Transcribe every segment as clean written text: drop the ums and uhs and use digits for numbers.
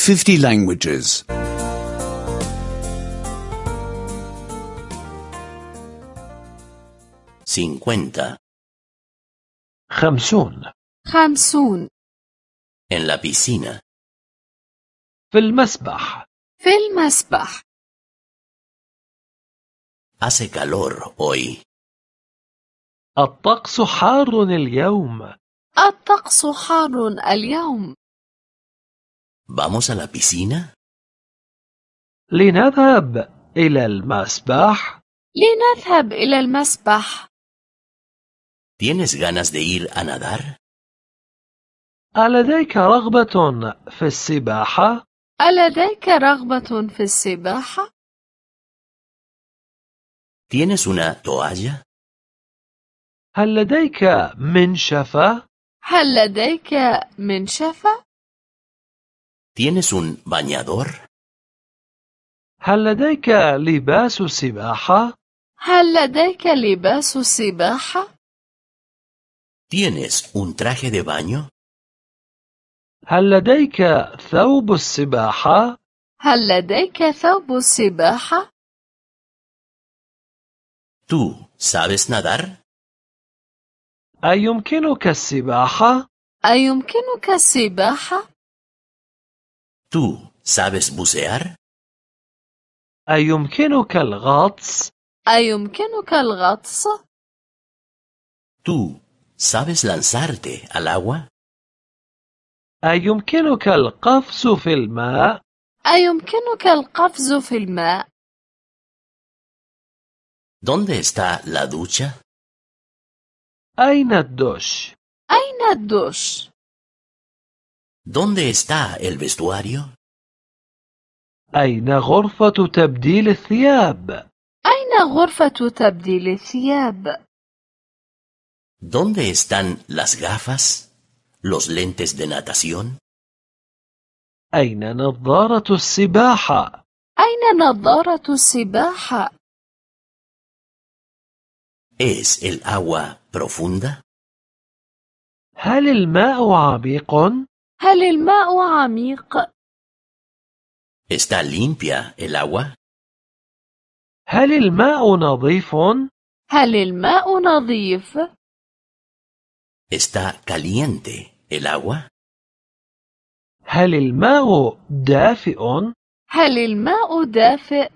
50 languages. 50. 50. 50. En la piscina. في المسبح. في المسبح. Hace calor hoy. الطقس حار اليوم. الطقس حار اليوم. ¿Vamos a la piscina? لنذهب إلى المسبح. لنذهب إلى المسبح. ¿Tienes ganas de ir a nadar? ألديك رغبة في السباحة؟ ألديك رغبة في السباحة؟ ¿Tienes una toalla? هل لديك منشفة؟ هل لديك منشفة؟ ¿Tienes un bañador? هل لديك لباس سباحة؟ هل لديك لباس سباحة؟ ¿Tienes un traje de baño? هل لديك ثوب السباحة؟ هل لديك ثوب السباحة؟ ¿Tú sabes nadar? أيمكنك السباحة؟ أيمكنك السباحة؟ ¿Tú sabes bucear? أيمكنك الغطس؟ أيمكنك الغطس؟ ¿Tú sabes lanzarte al agua? أيمكنك القفز في الماء؟ أيمكنك القفز في الماء؟ ¿Dónde está la ducha? أين الدش؟ أين الدش؟ ¿Dónde está el vestuario? أين غرفة تبديل الثياب؟ أين غرفة تبديل الثياب؟ ¿Dónde están las gafas? ¿Los lentes de natación? أين نظارة السباحة؟ أين نظارة السباحة؟ ¿Es el agua profunda? هل الماء عميق؟ هل الماء عميق؟ ¿Está limpia el agua? هل الماء نظيف؟ هل الماء نظيف؟ ¿Está caliente el agua? هل الماء دافئ؟ هل الماء دافئ؟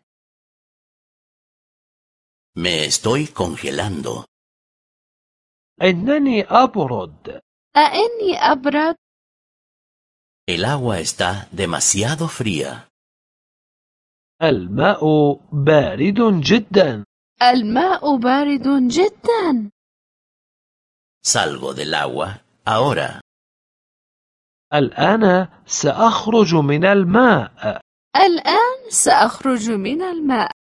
Me estoy congelando. إنني أبرد. أإني أبرد؟ El agua está demasiado fría. الماء بارد جدا. الماء بارد جدا. Salgo del agua ahora. الآن سأخرج من الماء. الآن سأخرج من الماء.